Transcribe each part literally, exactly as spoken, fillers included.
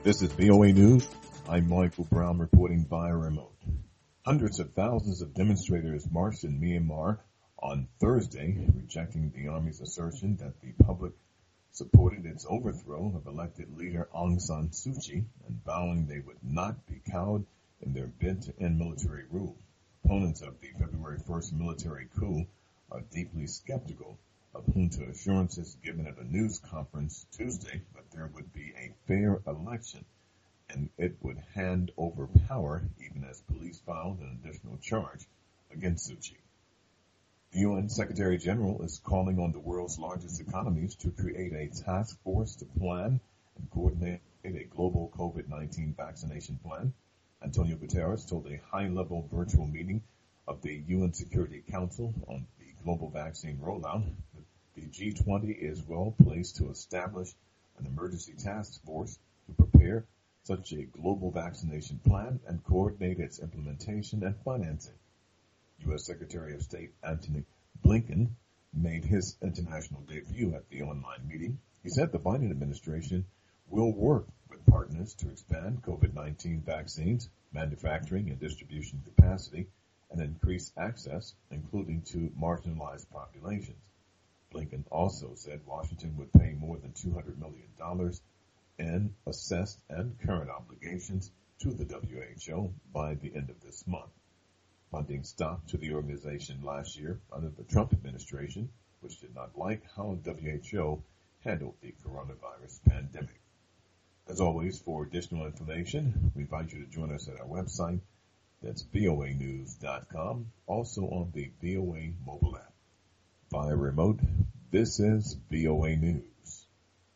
This is V O A News. I'm Michael Brown reporting via remote. Hundreds of thousands of demonstrators marched in Myanmar on Thursday, rejecting the army's assertion that the public supported its overthrow of elected leader Aung San Suu Kyi and vowing they would not be cowed in their bid to end military rule. Opponents of the February first military coup are deeply skeptical of junta assurances given at a news conference Tuesday that there would be a fair election and it would hand over power even as police filed an additional charge against Suu Kyi. The U N Secretary General is calling on the world's largest economies to create a task force to plan and coordinate a global COVID nineteen vaccination plan. Antonio Guterres told a high-level virtual meeting of the U N Security Council on the global vaccine rollout that the G twenty is well placed to establish an emergency task force to prepare such a global vaccination plan and coordinate its implementation and financing. U S Secretary of State Antony Blinken made his international debut at the online meeting. He said the Biden administration will work with partners to expand COVID nineteen vaccines, manufacturing and distribution capacity, and increase access, including to marginalized populations. Blinken also said Washington would pay more than two hundred million dollars in assessed and current obligations to the W H O by the end of this month. Funding stopped to the organization last year under the Trump administration, which did not like how W H O handled the coronavirus pandemic. As always, for additional information, we invite you to join us at our website. That's V O A news dot com, also on the V O A mobile app. Via remote, this is V O A News.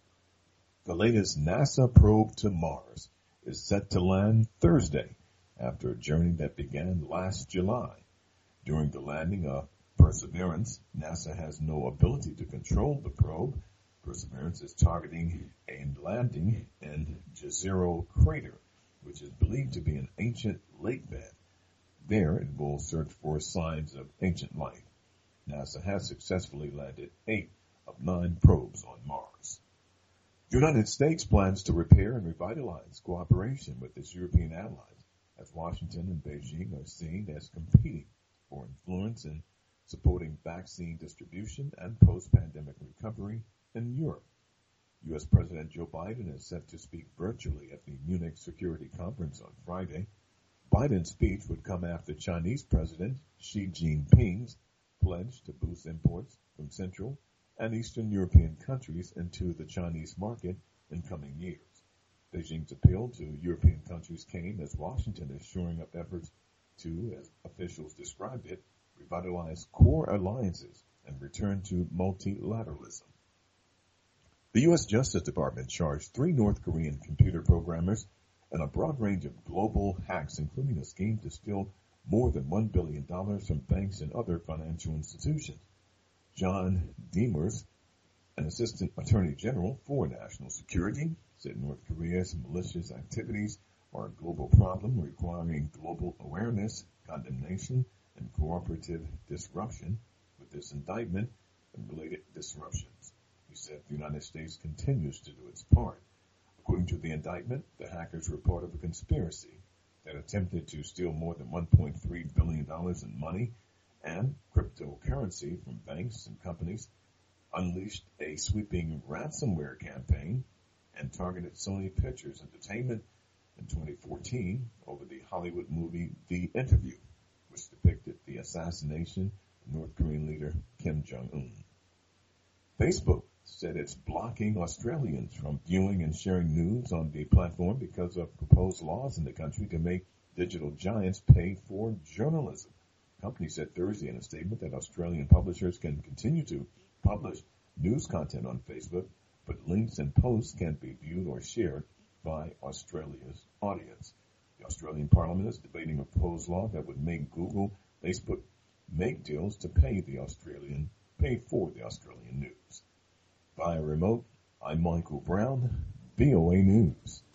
The latest NASA probe to Mars is set to land Thursday after a journey that began last July. During the landing of Perseverance, NASA has no ability to control the probe. Perseverance is targeting a landing in Jezero Crater, which is believed to be an ancient lake bed. There, it will search for signs of ancient life. NASA has successfully landed eight of nine probes on Mars. The United States plans to repair and revitalize cooperation with its European allies, as Washington and Beijing are seen as competing for influence in supporting vaccine distribution and post-pandemic recovery in Europe. U S President Joe Biden is set to speak virtually at the Munich Security Conference on Friday. Biden's speech would come after Chinese President Xi Jinping's pledge to boost imports from Central and Eastern European countries into the Chinese market in coming years. Beijing's appeal to European countries came as Washington is shoring up efforts to, as officials described it, revitalize core alliances and return to multilateralism. The U S Justice Department charged three North Korean computer programmers in a broad range of global hacks, including a scheme to steal more than one billion dollars from banks and other financial institutions. John Demers, an assistant attorney general for national security, said North Korea's malicious activities are a global problem requiring global awareness, condemnation, and cooperative disruption with this indictment and related disruptions. He said the United States continues to do its part. According to the indictment, the hackers were part of a conspiracy that attempted to steal more than one point three billion dollars in money and cryptocurrency from banks and companies, unleashed a sweeping ransomware campaign, and targeted Sony Pictures Entertainment in twenty fourteen over the Hollywood movie The Interview, which depicted the assassination of North Korean leader Kim Jong-un. Facebook said it's blocking Australians from viewing and sharing news on the platform because of proposed laws in the country to make digital giants pay for journalism. The company said Thursday in a statement that Australian publishers can continue to publish news content on Facebook, but links and posts can't be viewed or shared by Australia's audience. The Australian Parliament is debating a proposed law that would make Google, Facebook make deals to pay the Australian, pay for the Australian news. Via remote, I'm Michael Brown, V O A News.